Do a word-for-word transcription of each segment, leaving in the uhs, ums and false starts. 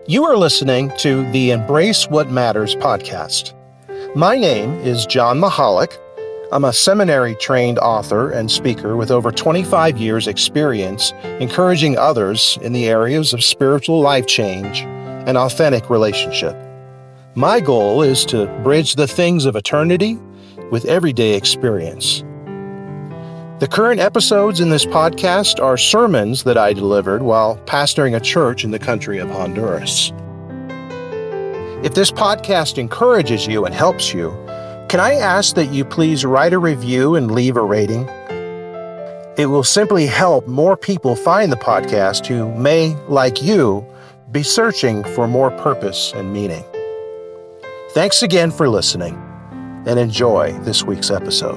You are listening to the Embrace What Matters podcast. My name is John Mahalik. I'm a seminary-trained author and speaker with over twenty-five years' experience encouraging others in the areas of spiritual life change and authentic relationship. My goal is to bridge the things of eternity with everyday experience. The current episodes in this podcast are sermons that I delivered while pastoring a church in the country of Honduras. If this podcast encourages you and helps you, can I ask that you please write a review and leave a rating? It will simply help more people find the podcast who may, like you, be searching for more purpose and meaning. Thanks again for listening, and enjoy this week's episode.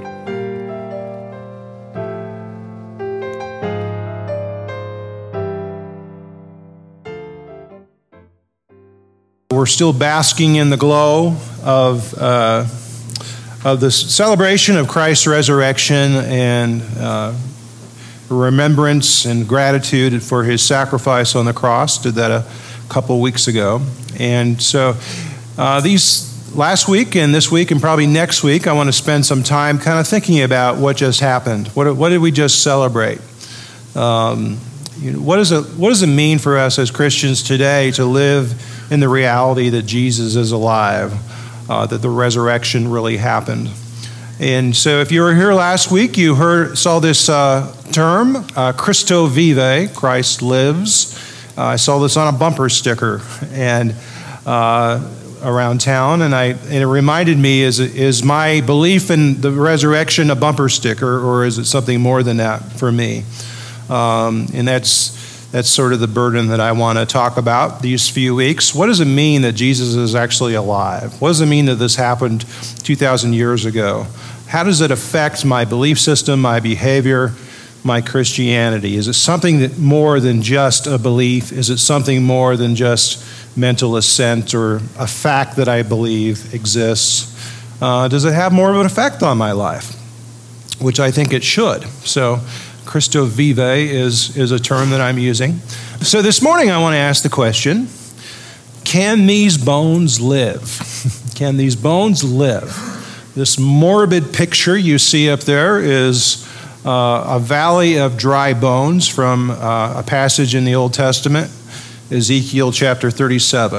We're still basking in the glow of uh, of the celebration of Christ's resurrection and uh, remembrance and gratitude for his sacrifice on the cross. Did that a couple weeks ago. And so uh, these last week and this week and probably next week, I want to spend some time kind of thinking about what just happened. What, what did we just celebrate? Um, you know, what, is it, what does it mean for us as Christians today to live in the reality that Jesus is alive, uh, that the resurrection really happened? And so if you were here last week, you heard saw this uh, term, uh, Christo Vive, Christ lives. Uh, I saw this on a bumper sticker and uh, around town, and, I, and it reminded me, is, is my belief in the resurrection a bumper sticker, or is it something more than that for me? Um, and that's That's sort of the burden that I want to talk about these few weeks. What does it mean that Jesus is actually alive? What does it mean that this happened two thousand years ago? How does it affect my belief system, my behavior, my Christianity? Is it something that more than just a belief? Is it something more than just mental assent or a fact that I believe exists? Uh, does it have more of an effect on my life? Which I think it should. So Christo Vive is, is a term that I'm using. So this morning I want to ask the question, can these bones live? Can these bones live? This morbid picture you see up there is uh, a valley of dry bones from uh, a passage in the Old Testament, Ezekiel chapter thirty-seven.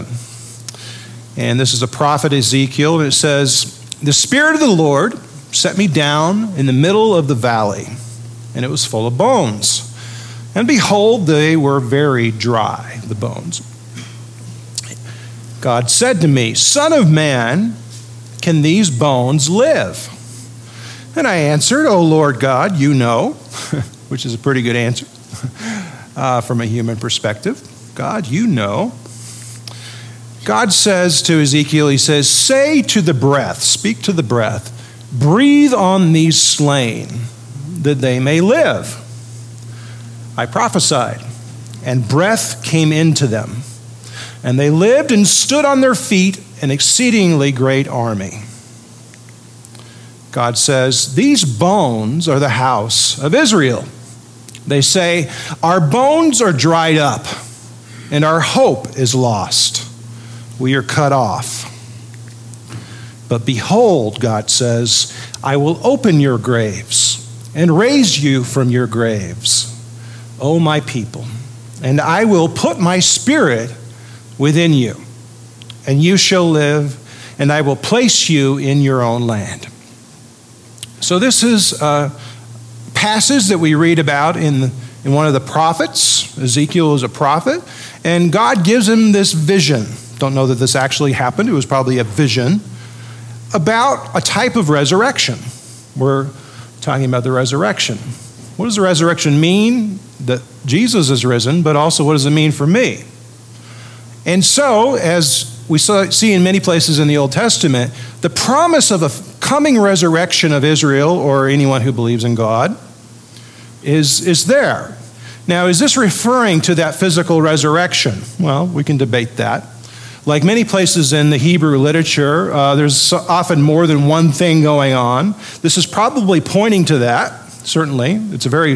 And this is a prophet Ezekiel, and it says, "The Spirit of the Lord set me down in the middle of the valley, and it was full of bones. And behold, they were very dry, the bones. God said to me, Son of man, can these bones live? And I answered, O Lord God, you know," which is a pretty good answer uh, from a human perspective. God, you know. God says to Ezekiel, he says, "Say to the breath," speak to the breath, "breathe on these slain, that they may live." I prophesied, and breath came into them, and they lived and stood on their feet, an exceedingly great army. God says, "These bones are the house of Israel. They say, our bones are dried up, and our hope is lost. We are cut off. But behold," God says, "I will open your graves and raise you from your graves, O my people, and I will put my spirit within you, and you shall live, and I will place you in your own land." So this is a passage that we read about in, in one of the prophets. Ezekiel is a prophet, and God gives him this vision. Don't know that this actually happened. It was probably a vision about a type of resurrection. We're talking about the resurrection. What does the resurrection mean? That Jesus is risen, but also what does it mean for me? And so, as we see in many places in the Old Testament, the promise of a coming resurrection of Israel, or anyone who believes in God, is, is there. Now, is this referring to that physical resurrection? Well, we can debate that. Like many places in the Hebrew literature, uh, there's often more than one thing going on. This is probably pointing to that, certainly. It's a very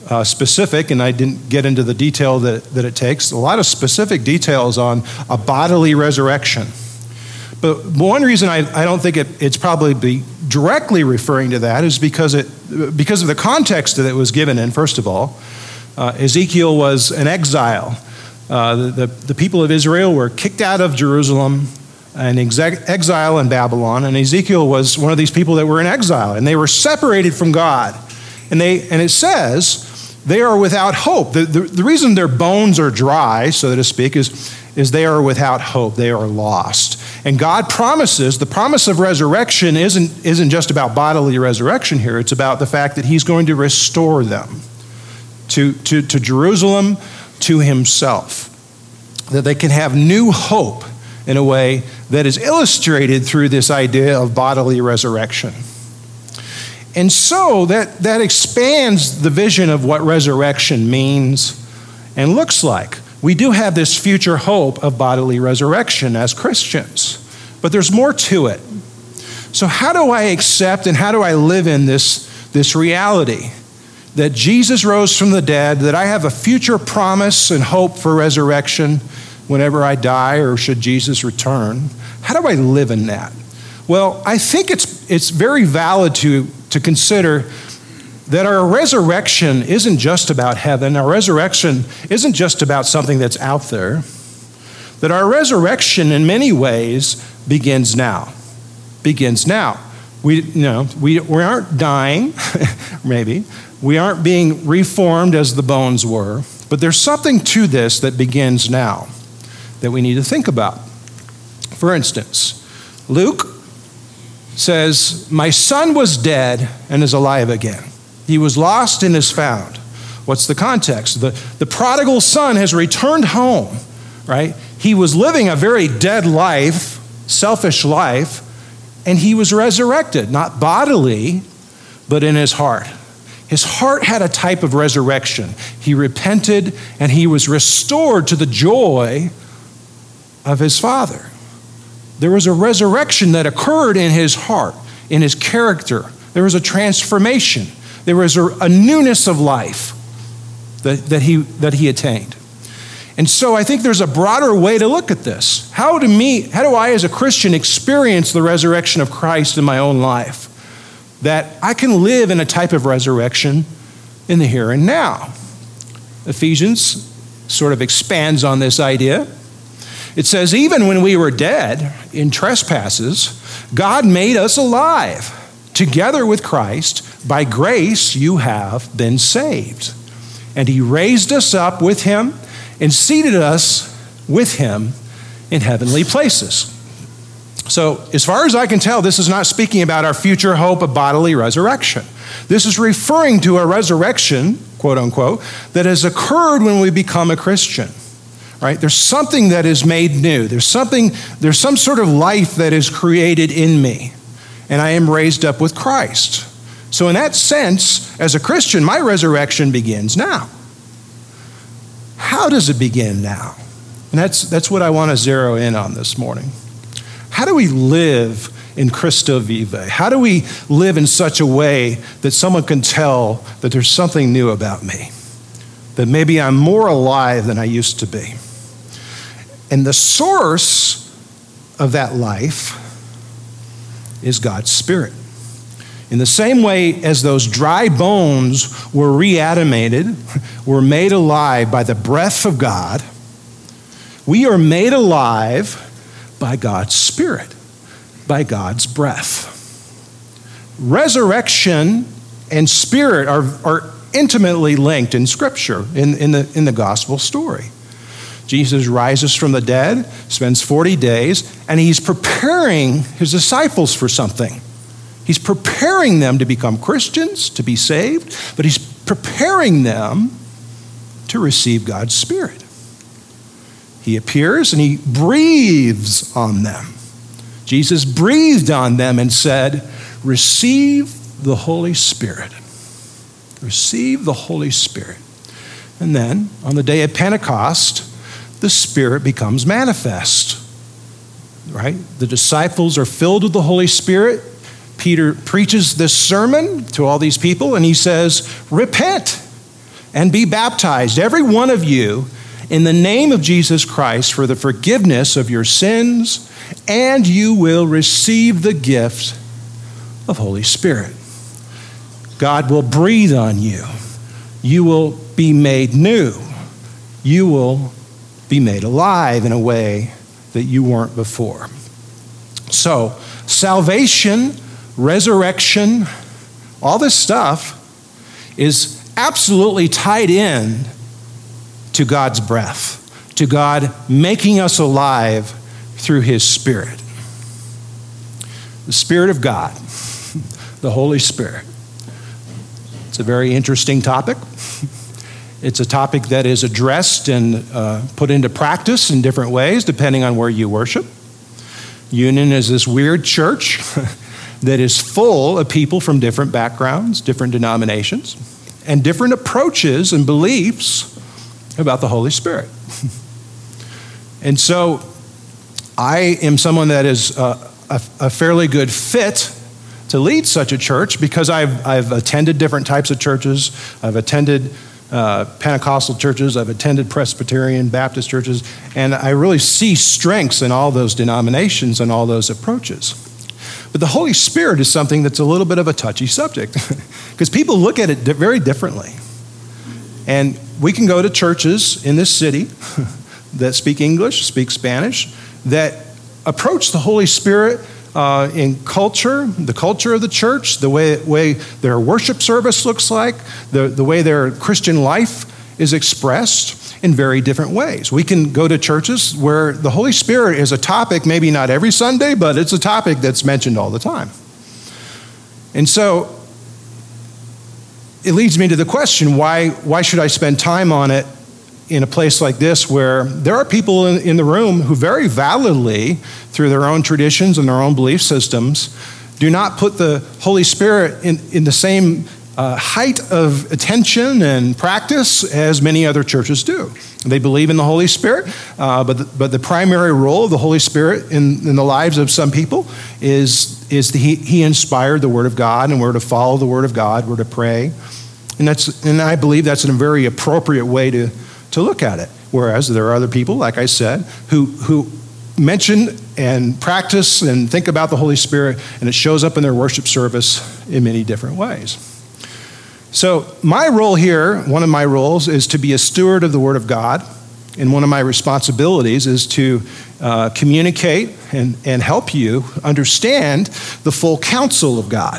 uh, specific, and I didn't get into the detail that, that it takes, a lot of specific details on a bodily resurrection. But one reason I, I don't think it, it's probably directly referring to that is because it because of the context that it was given in, first of all. Uh, Ezekiel was an exile. Uh, the, the, the people of Israel were kicked out of Jerusalem and exe- exile in Babylon, and Ezekiel was one of these people that were in exile, and they were separated from God. And they and it says they are without hope. The, the, the reason their bones are dry, so to speak, is, is they are without hope. They are lost. And God promises, the promise of resurrection isn't, isn't just about bodily resurrection here. It's about the fact that he's going to restore them to, to, to Jerusalem, to himself. That they can have new hope in a way that is illustrated through this idea of bodily resurrection. And so that, that expands the vision of what resurrection means and looks like. We do have this future hope of bodily resurrection as Christians, but there's more to it. So how do I accept and how do I live in this, this reality that Jesus rose from the dead, that I have a future promise and hope for resurrection whenever I die or should Jesus return? How do I live in that? Well, I think it's, it's very valid to, to consider that our resurrection isn't just about heaven. Our resurrection isn't just about something that's out there. That our resurrection in many ways begins now. Begins now. We, you know, we, we aren't dying, maybe. We aren't being reformed as the bones were. But there's something to this that begins now that we need to think about. For instance, Luke says, "My son was dead and is alive again. He was lost and is found." What's the context? The, the prodigal son has returned home, right? He was living a very dead life, selfish life, and he was resurrected, not bodily, but in his heart. His heart had a type of resurrection. He repented and he was restored to the joy of his father. There was a resurrection that occurred in his heart, in his character. There was a transformation. There was a, a newness of life that, that, he, that he attained. And so I think there's a broader way to look at this. How do me, how do I as a Christian experience the resurrection of Christ in my own life? That I can live in a type of resurrection in the here and now. Ephesians sort of expands on this idea. It says, even when we were dead in trespasses, God made us alive. Together with Christ, by grace you have been saved. And he raised us up with him and seated us with him in heavenly places. So, as far as I can tell, this is not speaking about our future hope of bodily resurrection. This is referring to a resurrection, quote unquote, that has occurred when we become a Christian. Right? There's something that is made new. There's something, there's some sort of life that is created in me. And I am raised up with Christ. So in that sense, as a Christian, my resurrection begins now. How does it begin now? And that's, that's what I want to zero in on this morning. How do we live in Cristo Vive? How do we live in such a way that someone can tell that there's something new about me? That maybe I'm more alive than I used to be. And the source of that life is God's Spirit. In the same way as those dry bones were reanimated, were made alive by the breath of God, we are made alive by God's Spirit, by God's breath. Resurrection and spirit are, are intimately linked in Scripture, in, in, the, in the gospel story. Jesus rises from the dead, spends forty days, and he's preparing his disciples for something. He's preparing them to become Christians, to be saved, but he's preparing them to receive God's Spirit. He appears and he breathes on them. Jesus breathed on them and said, "Receive the Holy Spirit." Receive the Holy Spirit. And then, on the day of Pentecost, the Spirit becomes manifest. Right? The disciples are filled with the Holy Spirit. Peter preaches this sermon to all these people, and he says, "Repent. and be baptized, every one of you, in the name of Jesus Christ for the forgiveness of your sins, and you will receive the gift of Holy Spirit. God will breathe on you. You will be made new. You will be made alive in a way that you weren't before. So, salvation, resurrection, all this stuff is absolutely tied in to God's breath, to God making us alive through his Spirit. The Spirit of God, the Holy Spirit. It's a very interesting topic. It's a topic that is addressed and uh, put into practice in different ways depending on where you worship. Union is this weird church that is full of people from different backgrounds, different denominations, and different approaches and beliefs about the Holy Spirit. And so I am someone that is a, a, a fairly good fit to lead such a church because I've, I've attended different types of churches. I've attended uh, Pentecostal churches. I've attended Presbyterian, Baptist churches, and I really see strengths in all those denominations and all those approaches. But the Holy Spirit is something that's a little bit of a touchy subject because people look at it very differently. And we can go to churches in this city that speak English, speak Spanish, that approach the Holy Spirit uh, in culture, the culture of the church, the way, way their worship service looks like, the, the way their Christian life is expressed in very different ways. We can go to churches where the Holy Spirit is a topic, maybe not every Sunday, but it's a topic that's mentioned all the time. And so it leads me to the question, why, why should I spend time on it in a place like this where there are people in, in the room who very validly, through their own traditions and their own belief systems, do not put the Holy Spirit in, in the same uh, height of attention and practice as many other churches do. They believe in the Holy Spirit, uh, but, the, but the primary role of the Holy Spirit in, in the lives of some people is, is that he, he inspired the Word of God, and we're to follow the Word of God, we're to pray. And that's and I believe that's a very appropriate way to, to look at it. Whereas there are other people, like I said, who who mention and practice and think about the Holy Spirit, and it shows up in their worship service in many different ways. So my role here, one of my roles, is to be a steward of the Word of God, and one of my responsibilities is to uh, communicate and, and help you understand the full counsel of God.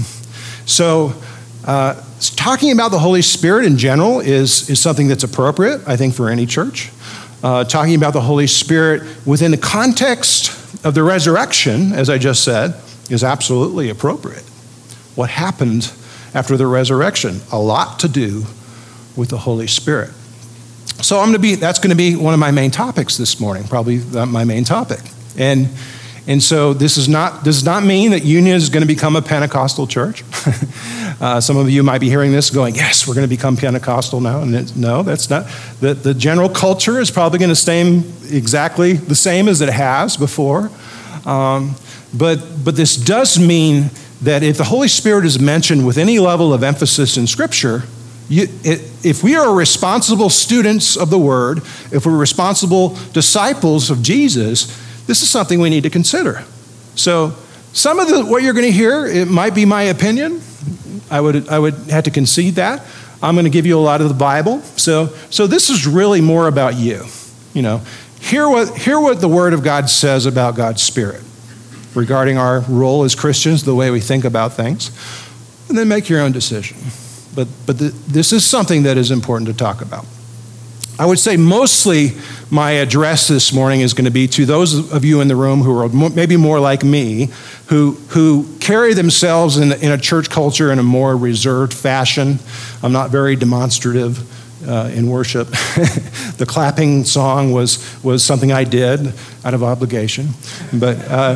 So uh, talking about the Holy Spirit in general is, is something that's appropriate, I think, for any church. Uh, talking about the Holy Spirit within the context of the resurrection, as I just said, is absolutely appropriate. What happened after the resurrection? A lot to do with the Holy Spirit. So I'm going to be, that's going to be one of my main topics this morning, probably my main topic. And and so this is not does not mean that Union is going to become a Pentecostal church. uh, some of you might be hearing this going, yes, we're going to become Pentecostal now. And it's, no, that's not. The, the general culture is probably going to stay exactly the same as it has before. Um, but but this does mean that if the Holy Spirit is mentioned with any level of emphasis in Scripture, you, it, if we are responsible students of the Word, if we're responsible disciples of Jesus, this is something we need to consider. So some of the, what you're going to hear, it might be my opinion. I would I would have to concede that. I'm going to give you a lot of the Bible. So so this is really more about you. You know, hear what hear what the Word of God says about God's Spirit regarding our role as Christians, the way we think about things, and then make your own decision. But but the, this is something that is important to talk about. I would say mostly my address this morning is going to be to those of you in the room who are maybe more like me, who who carry themselves in, in a church culture in a more reserved fashion. I'm not very demonstrative uh, in worship. The clapping song was was something I did out of obligation, but uh,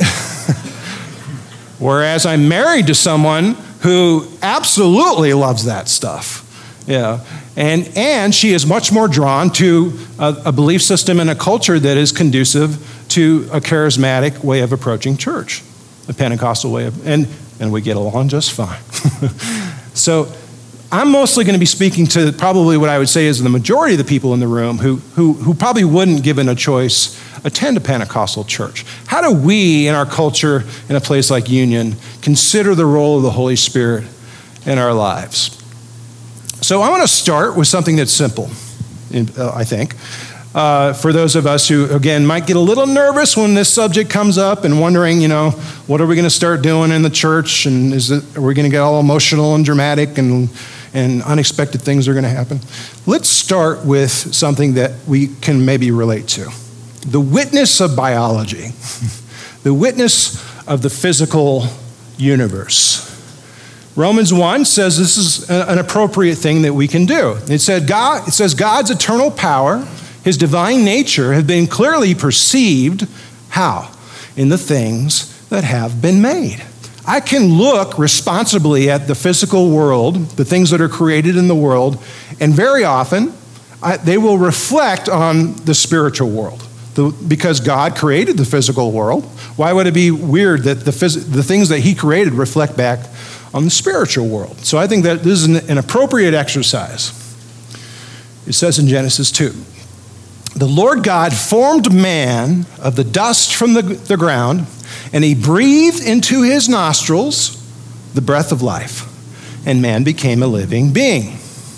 whereas I'm married to someone who absolutely loves that stuff. Yeah, and and she is much more drawn to a, a belief system and a culture that is conducive to a charismatic way of approaching church, a Pentecostal way of, and and we get along just fine. So I'm mostly going to be speaking to probably what I would say is the majority of the people in the room who, who, who probably wouldn't, given a choice, attend a Pentecostal church. How do we, in our culture, in a place like Union, consider the role of the Holy Spirit in our lives? So I want to start with something that's simple, I think. Uh, for those of us who, again, might get a little nervous when this subject comes up and wondering, you know, what are we going to start doing in the church? And is it, are we going to get all emotional and dramatic and, and unexpected things are going to happen? Let's start with something that we can maybe relate to. The witness of biology, the witness of the physical universe. Romans one says this is an appropriate thing that we can do. It said God, it says God's eternal power, his divine nature have been clearly perceived. How? In the things that have been made. I can look responsibly at the physical world, the things that are created in the world, and very often I, they will reflect on the spiritual world. The, because God created the physical world, why would it be weird that the, phys- the things that he created reflect back on the spiritual world? So I think that this is an, an appropriate exercise. It says in Genesis two, the Lord God formed man of the dust from the, the ground, and he breathed into his nostrils the breath of life, and man became a living being.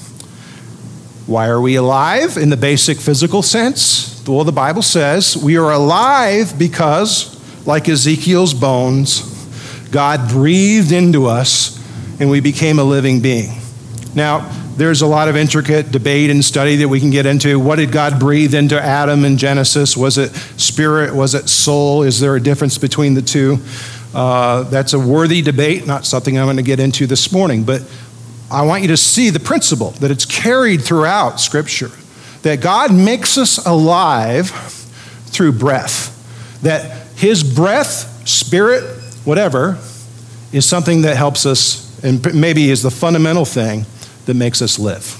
Why are we alive in the basic physical sense? Well, the Bible says we are alive because, like Ezekiel's bones, God breathed into us and we became a living being. Now, there's a lot of intricate debate and study that we can get into. What did God breathe into Adam in Genesis? Was it spirit? Was it soul? Is there a difference between the two? Uh, that's a worthy debate, not something I'm going to get into this morning. But I want you to see the principle that it's carried throughout Scripture, that God makes us alive through breath, that his breath, spirit, whatever, is something that helps us and maybe is the fundamental thing that makes us live.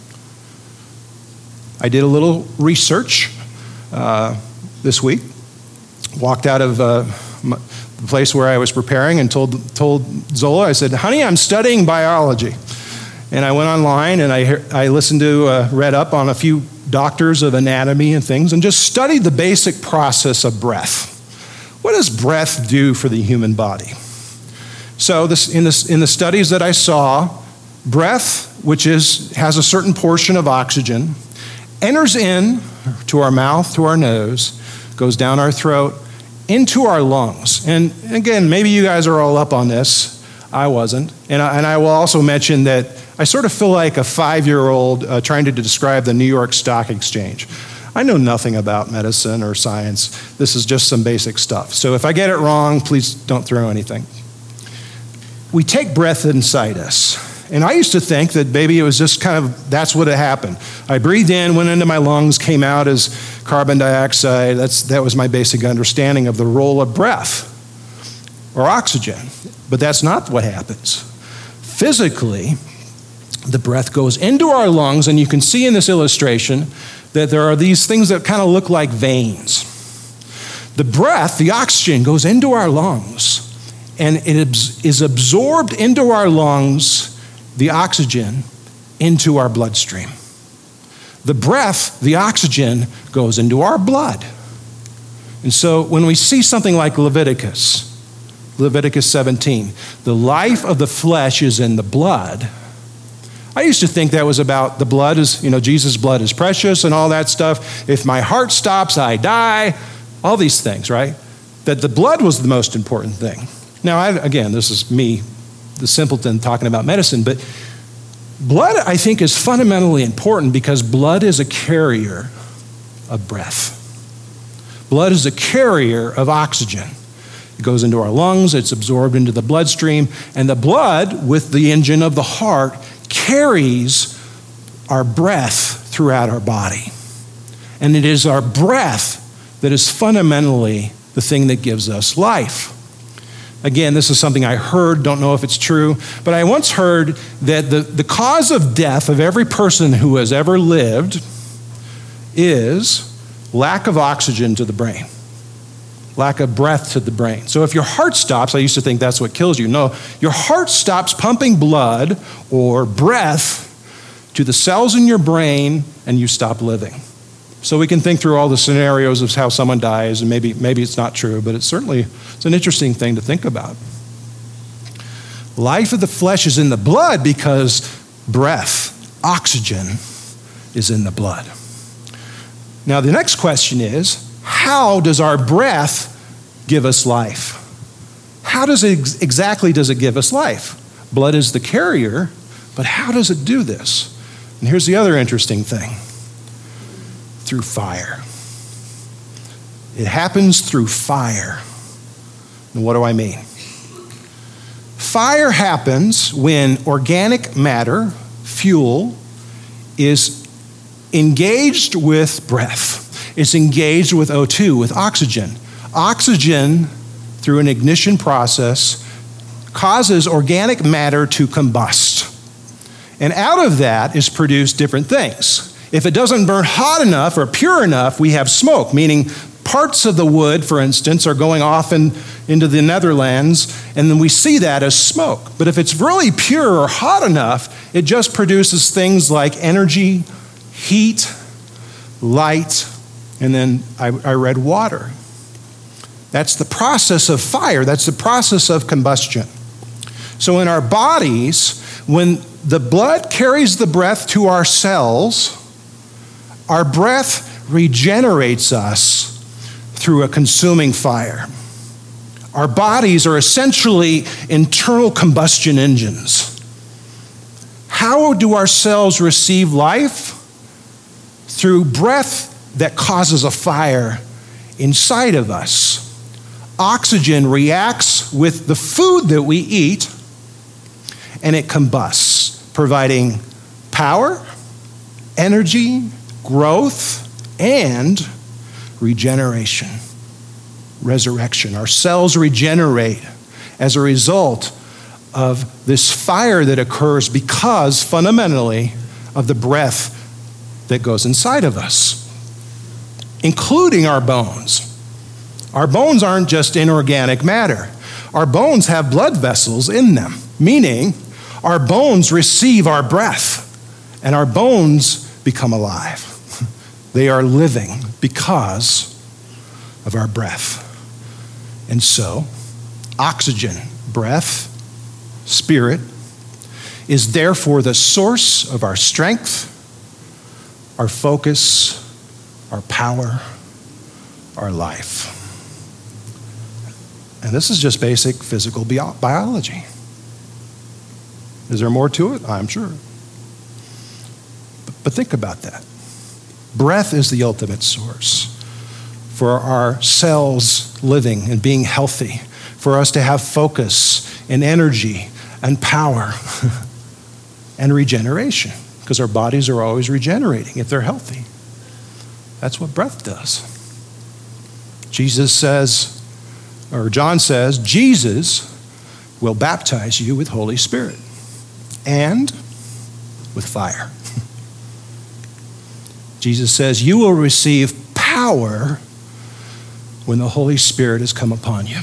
I did a little research uh, this week, walked out of uh, my, the place where I was preparing and told, told Zola, I said, honey, I'm studying biology. And I went online and I, I listened to, uh, read up on a few doctors of anatomy and things and just studied the basic process of breath. What does breath do for the human body? So this, in, this, in the studies that I saw, breath, which is, has a certain portion of oxygen, enters in to our mouth, to our nose, goes down our throat, into our lungs. And again, maybe you guys are all up on this. I wasn't. And I, and I will also mention that I sort of feel like a five-year-old uh, trying to describe the New York Stock Exchange. I know nothing about medicine or science. This is just some basic stuff. So if I get it wrong, please don't throw anything. We take breath inside us. And I used to think that maybe it was just kind of, that's what had happened. I breathed in, went into my lungs, came out as carbon dioxide. That's, that was my basic understanding of the role of breath or oxygen. But that's not what happens. Physically, the breath goes into our lungs, and you can see in this illustration that there are these things that kind of look like veins. The breath, the oxygen, goes into our lungs, and it is absorbed into our lungs, the oxygen, into our bloodstream. The breath, the oxygen, goes into our blood. And so when we see something like Leviticus, Leviticus seventeen, the life of the flesh is in the blood. I used to think that was about the blood is, you know, Jesus' blood is precious and all that stuff. If my heart stops, I die. All these things, right? That the blood was the most important thing. Now, I, again, this is me, the simpleton, talking about medicine, but blood, I think, is fundamentally important because blood is a carrier of breath. Blood is a carrier of oxygen. It goes into our lungs, it's absorbed into the bloodstream, and the blood, with the engine of the heart, carries our breath throughout our body. And it is our breath that is fundamentally the thing that gives us life. Again, this is something I heard, don't know if it's true, but I once heard that the, the cause of death of every person who has ever lived is lack of oxygen to the brain. lack of breath to the brain. So if your heart stops, I used to think that's what kills you. No, your heart stops pumping blood or breath to the cells in your brain, and you stop living. So we can think through all the scenarios of how someone dies, and maybe maybe it's not true, but it's certainly it's an interesting thing to think about. Life of the flesh is in the blood because breath, oxygen, is in the blood. Now the next question is, how does our breath give us life? How does it ex- exactly does it give us life? Blood is the carrier, but how does it do this? And here's the other interesting thing. Through fire. It happens through fire. And what do I mean? Fire happens when organic matter, fuel, is engaged with breath. It's engaged with O two, with oxygen. Oxygen, through an ignition process, causes organic matter to combust. And out of that is produced different things. If it doesn't burn hot enough or pure enough, we have smoke, meaning parts of the wood, for instance, are going off in, into the Netherlands, and then we see that as smoke. But if it's really pure or hot enough, it just produces things like energy, heat, light, and then I, I read water. That's the process of fire. That's the process of combustion. So in our bodies, when the blood carries the breath to our cells, our breath regenerates us through a consuming fire. Our bodies are essentially internal combustion engines. How do our cells receive life? Through breath that causes a fire inside of us. Oxygen reacts with the food that we eat, and it combusts, providing power, energy, growth, and regeneration, resurrection. Our cells regenerate as a result of this fire that occurs because, fundamentally, of the breath that goes inside of us, including our bones. Our bones aren't just inorganic matter. Our bones have blood vessels in them, meaning our bones receive our breath, and our bones become alive. They are living because of our breath. And so, oxygen, breath, spirit, is therefore the source of our strength, our focus, our power, our life. And this is just basic physical bio- biology. Is there more to it? I'm sure. But, but think about that. Breath is the ultimate source for our cells living and being healthy, for us to have focus and energy and power and regeneration, because our bodies are always regenerating if they're healthy. That's what breath does. Jesus says, or John says, Jesus will baptize you with Holy Spirit and with fire. Jesus says, you will receive power when the Holy Spirit has come upon you.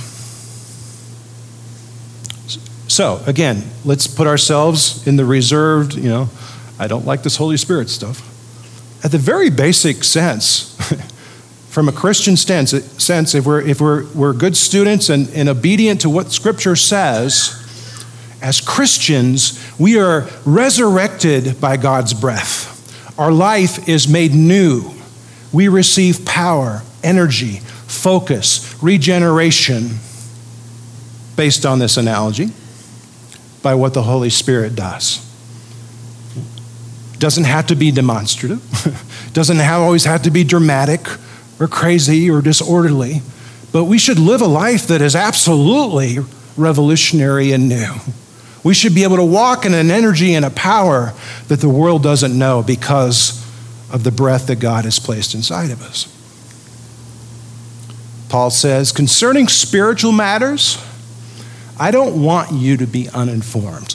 So, again, let's put ourselves in the reserved, you know, I don't like this Holy Spirit stuff. At the very basic sense, from a Christian sense, sense if we're if we're we're good students and, and obedient to what Scripture says, as Christians, we are resurrected by God's breath. Our life is made new. We receive power, energy, focus, regeneration, based on this analogy, by what the Holy Spirit does. Doesn't have to be demonstrative. Doesn't have, always have to be dramatic or crazy or disorderly. But we should live a life that is absolutely revolutionary and new. We should be able to walk in an energy and a power that the world doesn't know because of the breath that God has placed inside of us. Paul says, concerning spiritual matters, I don't want you to be uninformed.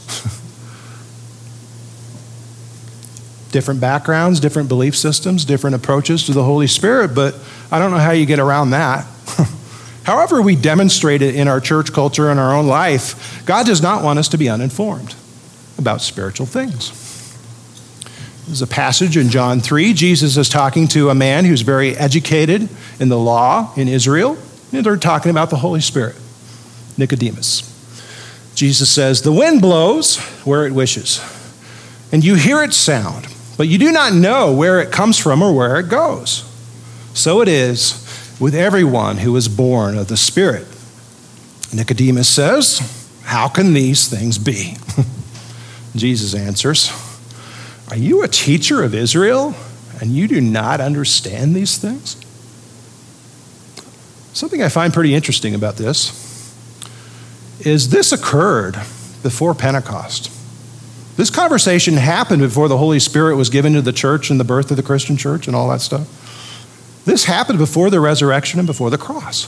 Different backgrounds, different belief systems, different approaches to the Holy Spirit, but I don't know how you get around that. However we demonstrate it in our church culture and our own life, God does not want us to be uninformed about spiritual things. There's a passage in John three. Jesus is talking to a man who's very educated in the law in Israel. And they're talking about the Holy Spirit, Nicodemus. Jesus says, the wind blows where it wishes, and you hear its sound, but you do not know where it comes from or where it goes. So it is with everyone who is born of the Spirit. Nicodemus says, how can these things be? Jesus answers, are you a teacher of Israel and you do not understand these things? Something I find pretty interesting about this is this occurred before Pentecost. This conversation happened before the Holy Spirit was given to the church and the birth of the Christian church and all that stuff. This happened before the resurrection and before the cross.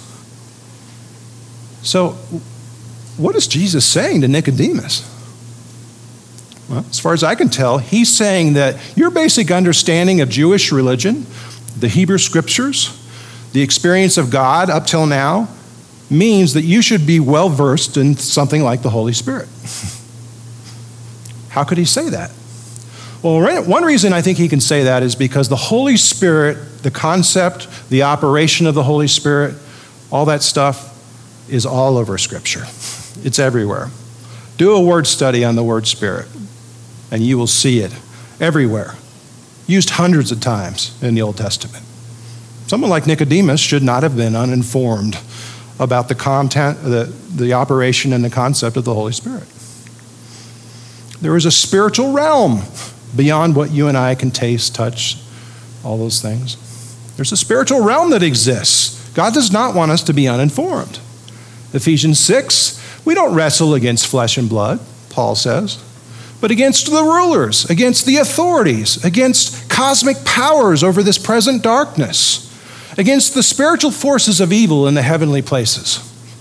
So what is Jesus saying to Nicodemus? Well, as far as I can tell, he's saying that your basic understanding of Jewish religion, the Hebrew scriptures, the experience of God up till now, means that you should be well versed in something like the Holy Spirit. How could he say that? Well, one reason I think he can say that is because the Holy Spirit, the concept, the operation of the Holy Spirit, all that stuff is all over Scripture. It's everywhere. Do a word study on the word Spirit, and you will see it everywhere, used hundreds of times in the Old Testament. Someone like Nicodemus should not have been uninformed about the content, the, the operation and the concept of the Holy Spirit. There is a spiritual realm beyond what you and I can taste, touch, all those things. There's a spiritual realm that exists. God does not want us to be uninformed. Ephesians six, we don't wrestle against flesh and blood, Paul says, but against the rulers, against the authorities, against cosmic powers over this present darkness, against the spiritual forces of evil in the heavenly places.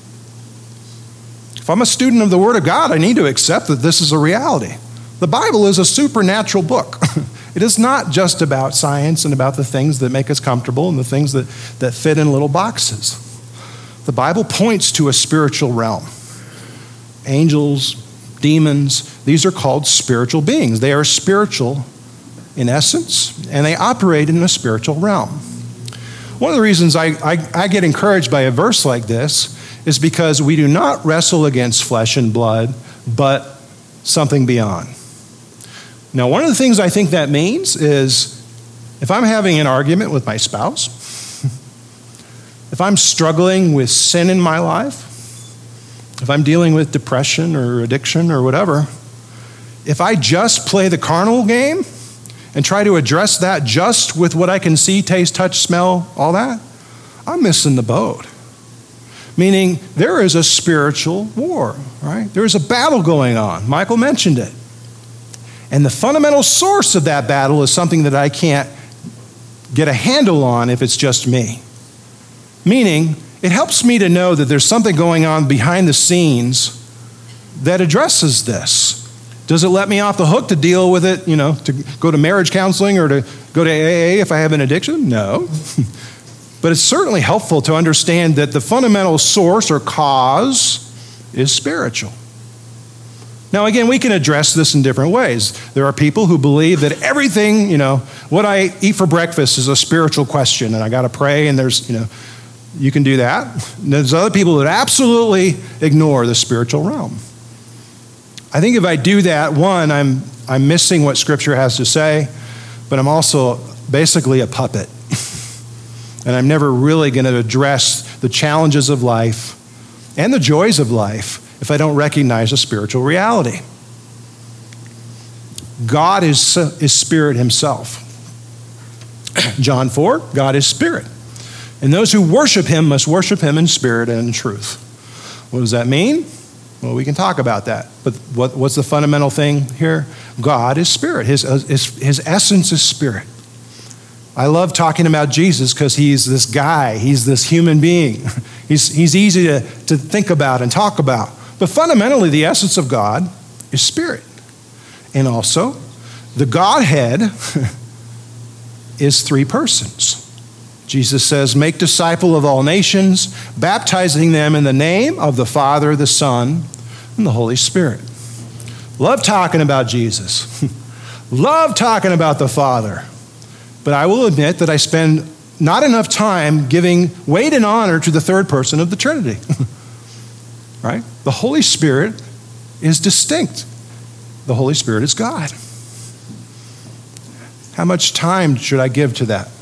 If I'm a student of the Word of God, I need to accept that this is a reality. The Bible is a supernatural book. It is not just about science and about the things that make us comfortable and the things that, that fit in little boxes. The Bible points to a spiritual realm. Angels, demons, these are called spiritual beings. They are spiritual in essence, and they operate in a spiritual realm. One of the reasons I, I, I get encouraged by a verse like this is because we do not wrestle against flesh and blood, but something beyond. Now, one of the things I think that means is if I'm having an argument with my spouse, if I'm struggling with sin in my life, if I'm dealing with depression or addiction or whatever, if I just play the carnal game and try to address that just with what I can see, taste, touch, smell, all that, I'm missing the boat. Meaning there is a spiritual war, right? There is a battle going on. Michael mentioned it. And the fundamental source of that battle is something that I can't get a handle on if it's just me. Meaning, it helps me to know that there's something going on behind the scenes that addresses this. Does it let me off the hook to deal with it, you know, to go to marriage counseling or to go to A A if I have an addiction? No. But it's certainly helpful to understand that the fundamental source or cause is spiritual. Now, again, we can address this in different ways. There are people who believe that everything, you know, what I eat for breakfast is a spiritual question, and I got to pray, and there's, you know, you can do that. And there's other people that absolutely ignore the spiritual realm. I think if I do that, one, I'm I'm missing what Scripture has to say, but I'm also basically a puppet. And I'm never really going to address the challenges of life and the joys of life if I don't recognize a spiritual reality. God is, is Spirit himself. John four, God is Spirit. And those who worship him must worship him in spirit and in truth. What does that mean? Well, we can talk about that. But what, what's the fundamental thing here? God is Spirit. His, his, his essence is Spirit. I love talking about Jesus because he's this guy. He's this human being. He's, he's easy to, to think about and talk about. But fundamentally, the essence of God is Spirit. And also, the Godhead is three persons. Jesus says, make disciples of all nations, baptizing them in the name of the Father, the Son, and the Holy Spirit. Love talking about Jesus. Love talking about the Father. But I will admit that I spend not enough time giving weight and honor to the third person of the Trinity. Right? The Holy Spirit is distinct. The Holy Spirit is God. How much time should I give to that?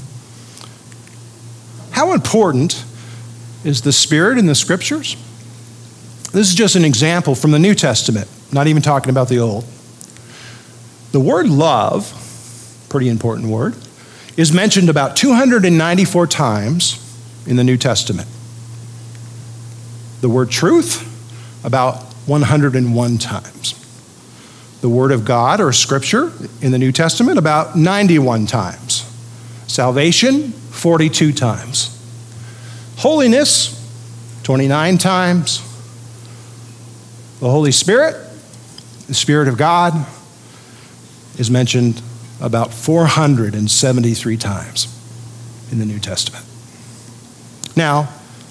How important is the Spirit in the Scriptures? This is just an example from the New Testament, not even talking about the Old. The word love, pretty important word, is mentioned about two hundred ninety-four times in the New Testament. The word truth, about one hundred one times. The Word of God or Scripture in the New Testament, about ninety-one times. Salvation, forty-two times. Holiness, twenty-nine times. The Holy Spirit, the Spirit of God, is mentioned about four hundred seventy-three times in the New Testament. Now,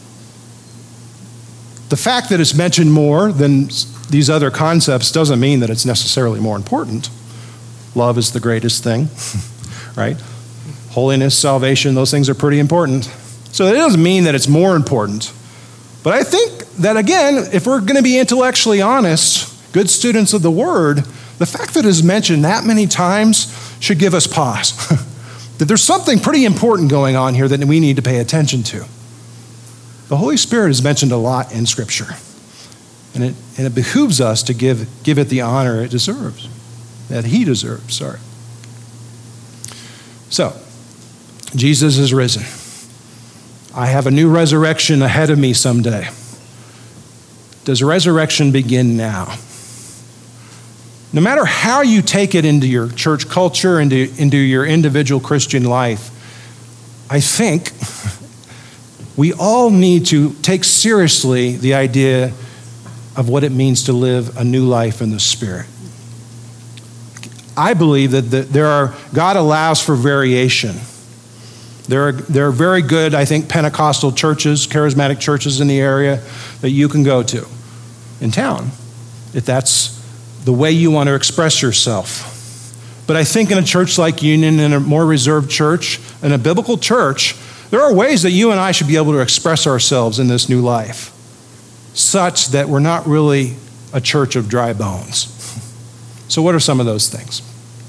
the fact that it's mentioned more than these other concepts doesn't mean that it's necessarily more important. Love is the greatest thing, right? Holiness, salvation, those things are pretty important. So it doesn't mean that it's more important. But I think that, again, if we're going to be intellectually honest, good students of the Word, the fact that it's mentioned that many times should give us pause. That there's something pretty important going on here that we need to pay attention to. The Holy Spirit is mentioned a lot in Scripture. And it, and it behooves us to give, give it the honor it deserves, that he deserves, sorry. So, Jesus is risen. I have a new resurrection ahead of me someday. Does resurrection begin now? No matter how you take it into your church culture, into, into your individual Christian life, I think we all need to take seriously the idea of what it means to live a new life in the Spirit. I believe that the, there are, God allows for variation. There are, there are very good, I think, Pentecostal churches, charismatic churches in the area that you can go to in town, if that's the way you want to express yourself. But I think in a church like Union, in a more reserved church, in a biblical church, there are ways that you and I should be able to express ourselves in this new life, such that we're not really a church of dry bones. So what are some of those things?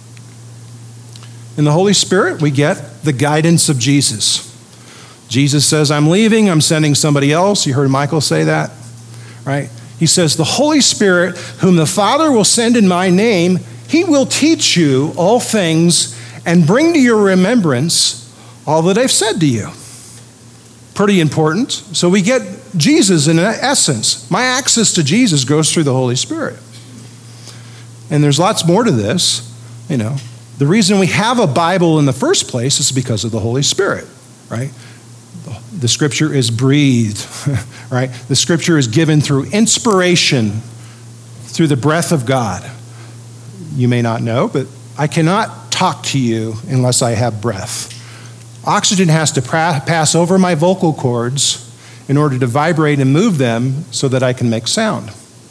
In the Holy Spirit, we get the guidance of Jesus. Jesus says, I'm leaving, I'm sending somebody else. You heard Michael say that, right? He says, the Holy Spirit, whom the Father will send in my name, he will teach you all things and bring to your remembrance all that I've said to you. Pretty important. So we get Jesus in essence. My access to Jesus goes through the Holy Spirit. And there's lots more to this. You know, the reason we have a Bible in the first place is because of the Holy Spirit, right? The Scripture is breathed, right? The Scripture is given through inspiration, through the breath of God. You may not know, but I cannot talk to you unless I have breath. Oxygen has to pra- pass over my vocal cords in order to vibrate and move them so that I can make sound.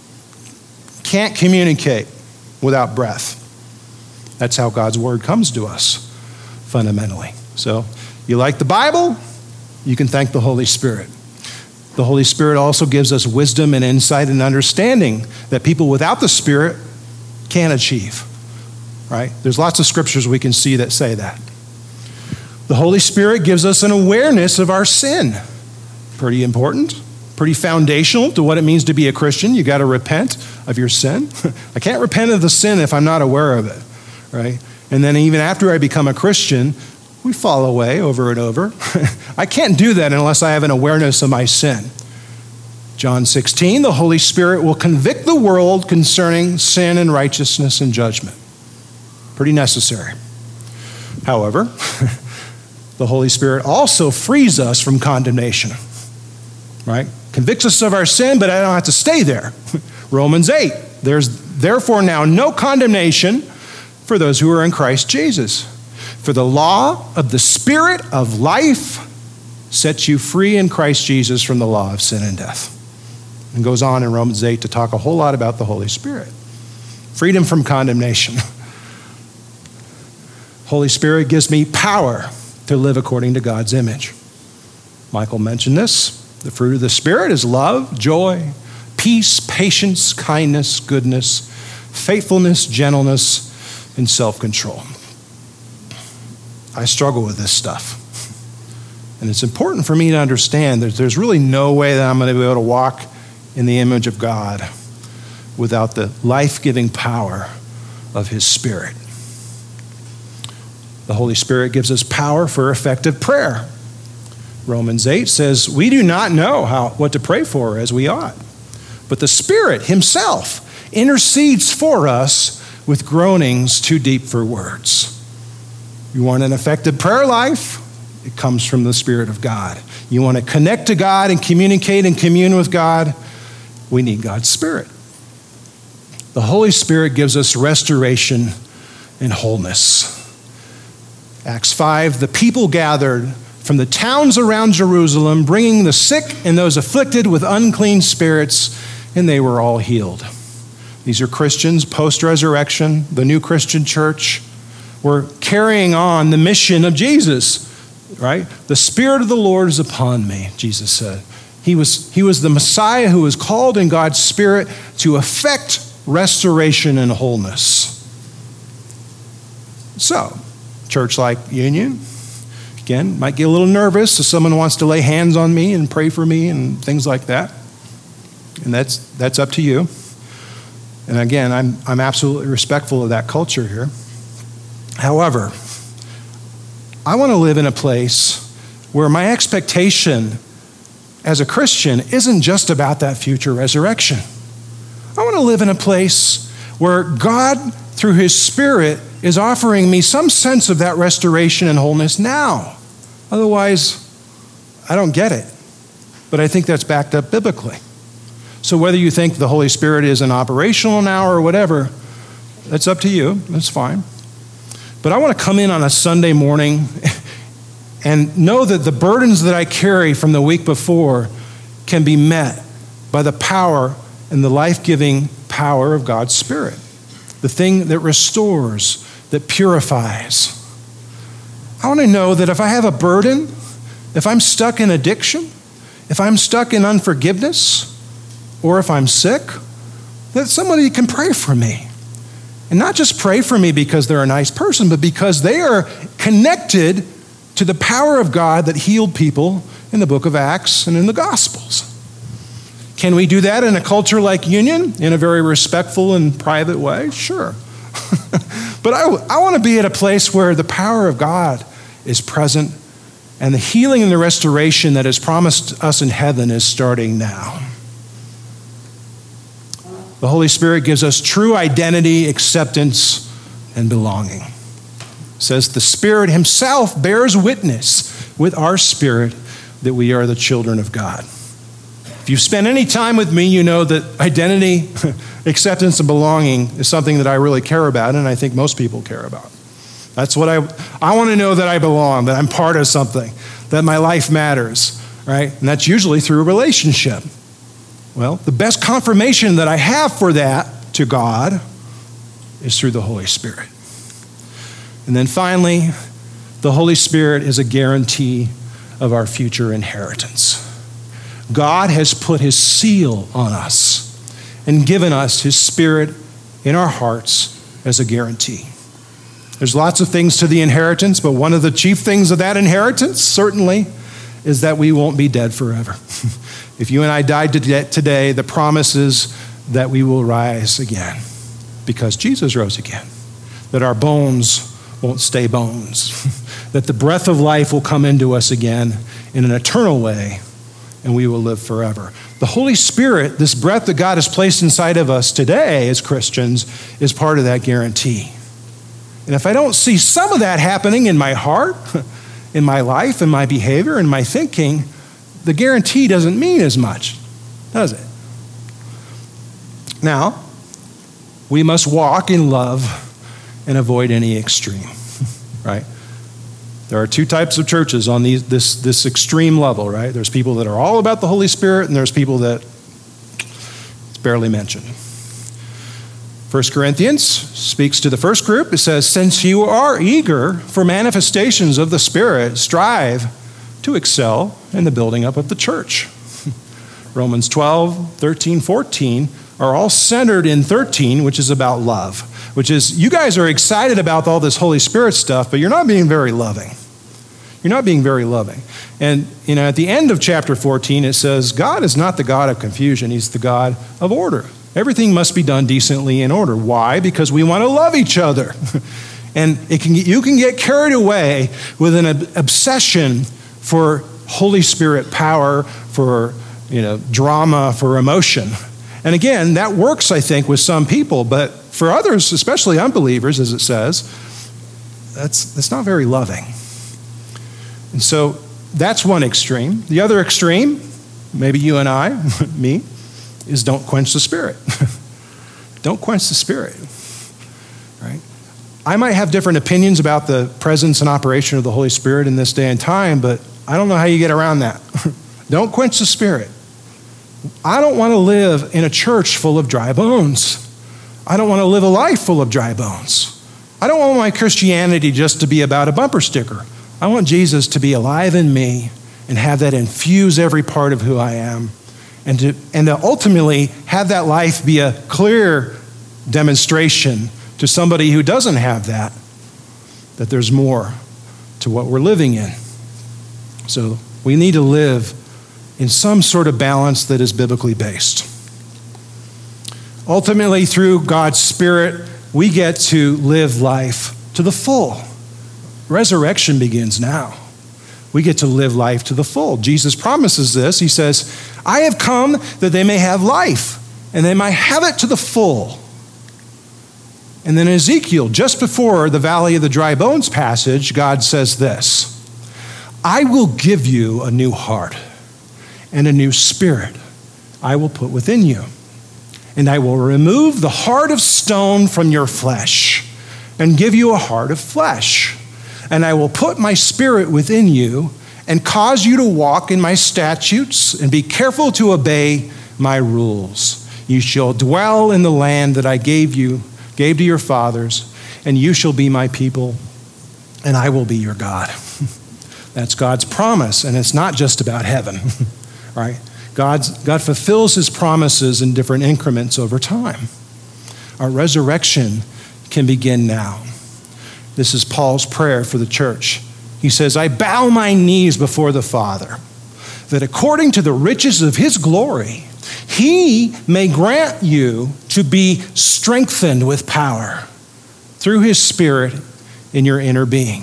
Can't communicate without breath. That's how God's word comes to us, fundamentally. So, you like the Bible? You can thank the Holy Spirit. The Holy Spirit also gives us wisdom and insight and understanding that people without the Spirit can't achieve, right? There's lots of scriptures we can see that say that. The Holy Spirit gives us an awareness of our sin. Pretty important, pretty foundational to what it means to be a Christian. You got to repent of your sin. I can't repent of the sin if I'm not aware of it, right? And then even after I become a Christian, we fall away over and over. I can't do that unless I have an awareness of my sin. John sixteen, the Holy Spirit will convict the world concerning sin and righteousness and judgment. Pretty necessary. However, the Holy Spirit also frees us from condemnation, right? Convicts us of our sin, but I don't have to stay there. Romans eight, there's therefore now no condemnation for those who are in Christ Jesus. For the law of the Spirit of life sets you free in Christ Jesus from the law of sin and death. And goes on in Romans eight to talk a whole lot about the Holy Spirit. Freedom from condemnation. Holy Spirit gives me power to live according to God's image. Michael mentioned this. The fruit of the Spirit is love, joy, peace, patience, kindness, goodness, faithfulness, gentleness, and self-control. I struggle with this stuff. And it's important for me to understand that there's really no way that I'm going to be able to walk in the image of God without the life-giving power of his Spirit. The Holy Spirit gives us power for effective prayer. Romans eight says, we do not know how what to pray for as we ought, but the Spirit himself intercedes for us with groanings too deep for words. You want an effective prayer life? It comes from the Spirit of God. You want to connect to God and communicate and commune with God? We need God's Spirit. The Holy Spirit gives us restoration and wholeness. Acts five, the people gathered from the towns around Jerusalem, bringing the sick and those afflicted with unclean spirits, and they were all healed. These are Christians post-resurrection, the new Christian church. We're carrying on the mission of Jesus, right? The Spirit of the Lord is upon me, Jesus said. He was, he was the Messiah who was called in God's Spirit to effect restoration and wholeness. So, church like Union, again, might get a little nervous if someone wants to lay hands on me and pray for me and things like that. And that's that's up to you. And again, I'm I'm absolutely respectful of that culture here. However, I want to live in a place where my expectation as a Christian isn't just about that future resurrection. I want to live in a place where God, through his Spirit, is offering me some sense of that restoration and wholeness now. Otherwise, I don't get it. But I think that's backed up biblically. So whether you think the Holy Spirit isn't operational now or whatever, that's up to you. That's fine. But I want to come in on a Sunday morning and know that the burdens that I carry from the week before can be met by the power and the life-giving power of God's Spirit. The thing that restores, that purifies. I want to know that if I have a burden, if I'm stuck in addiction, if I'm stuck in unforgiveness, or if I'm sick, that somebody can pray for me. And not just pray for me because they're a nice person, but because they are connected to the power of God that healed people in the book of Acts and in the Gospels. Can we do that in a culture like Union, in a very respectful and private way? Sure. But I, I want to be at a place where the power of God is present and the healing and the restoration that is promised us in heaven is starting now. The Holy Spirit gives us true identity, acceptance, and belonging. It says the Spirit himself bears witness with our spirit that we are the children of God. If you've spent any time with me, you know that identity, acceptance, and belonging is something that I really care about, and I think most people care about. That's what I, I want to know that I belong, that I'm part of something, that my life matters, right? And that's usually through a relationship. Well, the best confirmation that I have for that to God is through the Holy Spirit. And then finally, the Holy Spirit is a guarantee of our future inheritance. God has put his seal on us and given us his Spirit in our hearts as a guarantee. There's lots of things to the inheritance, but one of the chief things of that inheritance, certainly, is that we won't be dead forever. If you and I died today, the promise is that we will rise again because Jesus rose again, that our bones won't stay bones, that the breath of life will come into us again in an eternal way, and we will live forever. The Holy Spirit, this breath that God has placed inside of us today as Christians, is part of that guarantee. And if I don't see some of that happening in my heart, in my life, in my behavior, in my thinking, the guarantee doesn't mean as much, does it? Now, we must walk in love and avoid any extreme, right? There are two types of churches on these, this, this extreme level, right? There's people that are all about the Holy Spirit, and there's people that it's barely mentioned. First Corinthians speaks to the first group. It says, since you are eager for manifestations of the Spirit, strive to excel in the building up of the church. Romans twelve, thirteen, fourteen are all centered in thirteen, which is about love, which is you guys are excited about all this Holy Spirit stuff, but you're not being very loving. You're not being very loving. And you know, at the end of chapter fourteen, it says, God is not the God of confusion. He's the God of order. Everything must be done decently in order. Why? Because we want to love each other. And it can, you can get carried away with an ob- obsession for Holy Spirit power, for you know, drama, for emotion. And again, that works, I think, with some people, but for others, especially unbelievers, as it says, that's, that's not very loving. And so that's one extreme. The other extreme, maybe you and I, me, is don't quench the Spirit. Don't quench the Spirit, right? I might have different opinions about the presence and operation of the Holy Spirit in this day and time, but I don't know how you get around that. Don't quench the Spirit. I don't want to live in a church full of dry bones. I don't want to live a life full of dry bones. I don't want my Christianity just to be about a bumper sticker. I want Jesus to be alive in me and have that infuse every part of who I am. And to, and to ultimately have that life be a clear demonstration to somebody who doesn't have that, that there's more to what we're living in. So we need to live in some sort of balance that is biblically based. Ultimately, through God's Spirit, we get to live life to the full. Resurrection begins now. We get to live life to the full. Jesus promises this. He says, I have come that they may have life, and they might have it to the full. And then Ezekiel, just before the Valley of the Dry Bones passage, God says this, I will give you a new heart, and a new spirit I will put within you. And I will remove the heart of stone from your flesh, and give you a heart of flesh. And I will put my spirit within you and cause you to walk in my statutes and be careful to obey my rules. You shall dwell in the land that I gave you, gave to your fathers, and you shall be my people, and I will be your God. That's God's promise, and it's not just about heaven, right? God's, God fulfills his promises in different increments over time. Our resurrection can begin now. This is Paul's prayer for the church. He says, I bow my knees before the Father, that according to the riches of his glory, he may grant you to be strengthened with power through his Spirit in your inner being,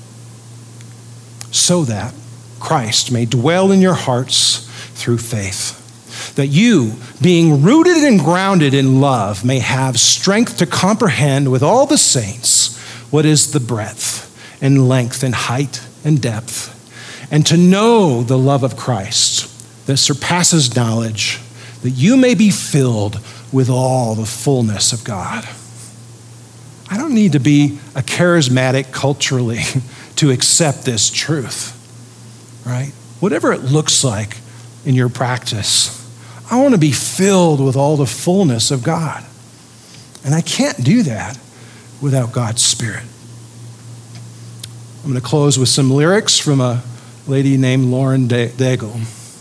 so that Christ may dwell in your hearts through faith, that you, being rooted and grounded in love, may have strength to comprehend with all the saints what is the breadth and length and height and depth, and to know the love of Christ that surpasses knowledge, that you may be filled with all the fullness of God. I don't need to be a charismatic culturally to accept this truth, right? Whatever it looks like in your practice, I want to be filled with all the fullness of God. And I can't do that without God's Spirit. I'm going to close with some lyrics from a lady named Lauren Daigle.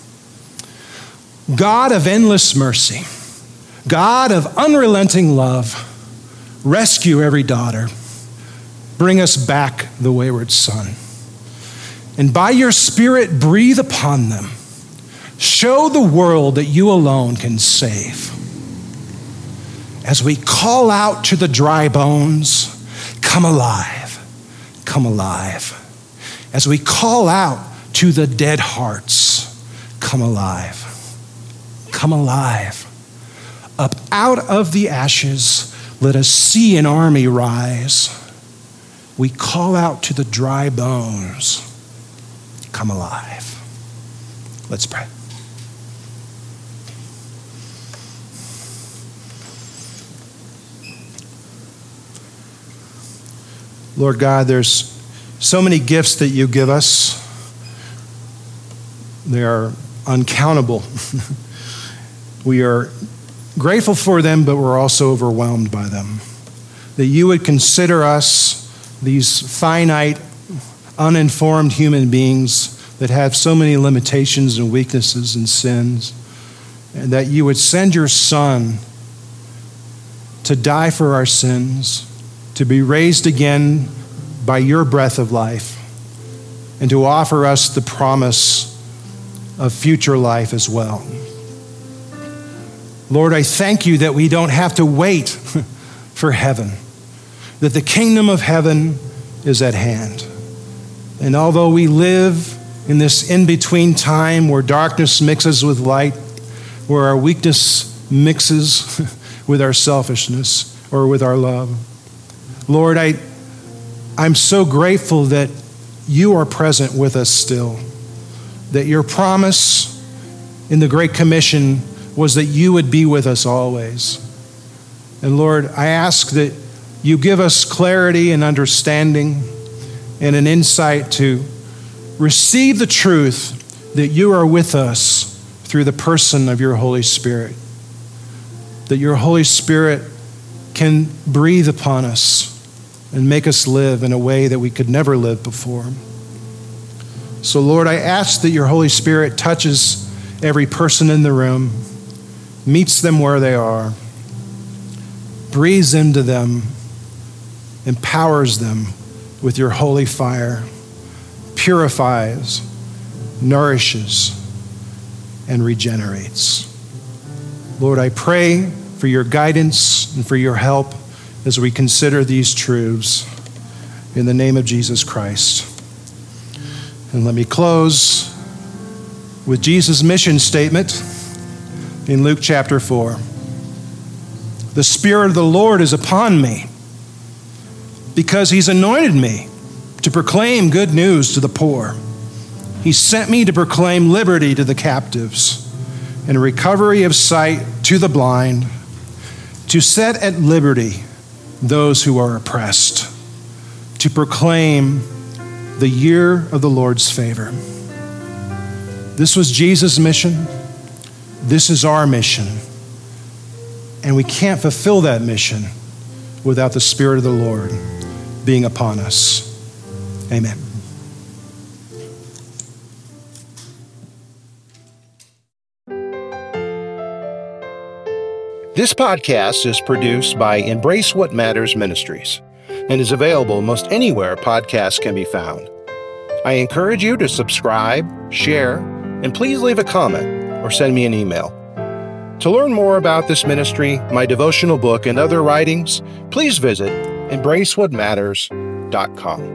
God of endless mercy, God of unrelenting love, rescue every daughter, bring us back the wayward son, and by your Spirit breathe upon them. Show the world that you alone can save. As we call out to the dry bones, come alive, come alive. As we call out to the dead hearts, come alive, come alive. Up out of the ashes, let us see an army rise. We call out to the dry bones, come alive. Let's pray. Lord God, there's so many gifts that you give us. They are uncountable. We are grateful for them, but we're also overwhelmed by them. That you would consider us, these finite, uninformed human beings that have so many limitations and weaknesses and sins, and that you would send your Son to die for our sins, to be raised again by your breath of life, and to offer us the promise of future life as well. Lord, I thank you that we don't have to wait for heaven, that the kingdom of heaven is at hand. And although we live in this in-between time where darkness mixes with light, where our weakness mixes with our selfishness or with our love, Lord, I, I'm so grateful that you are present with us still, that your promise in the Great Commission was that you would be with us always. And Lord, I ask that you give us clarity and understanding and an insight to receive the truth that you are with us through the person of your Holy Spirit, that your Holy Spirit can breathe upon us and make us live in a way that we could never live before. So Lord, I ask that your Holy Spirit touches every person in the room, meets them where they are, breathes into them, empowers them with your holy fire, purifies, nourishes, and regenerates. Lord, I pray for your guidance and for your help as we consider these truths in the name of Jesus Christ. And let me close with Jesus' mission statement in Luke chapter four. The Spirit of the Lord is upon me because he's anointed me to proclaim good news to the poor. He sent me to proclaim liberty to the captives and recovery of sight to the blind, to set at liberty those who are oppressed, to proclaim the year of the Lord's favor. This was Jesus' mission. This is our mission. And we can't fulfill that mission without the Spirit of the Lord being upon us. Amen. This podcast is produced by Embrace What Matters Ministries and is available most anywhere podcasts can be found. I encourage you to subscribe, share, and please leave a comment or send me an email. To learn more about this ministry, my devotional book, and other writings, please visit embrace what matters dot com.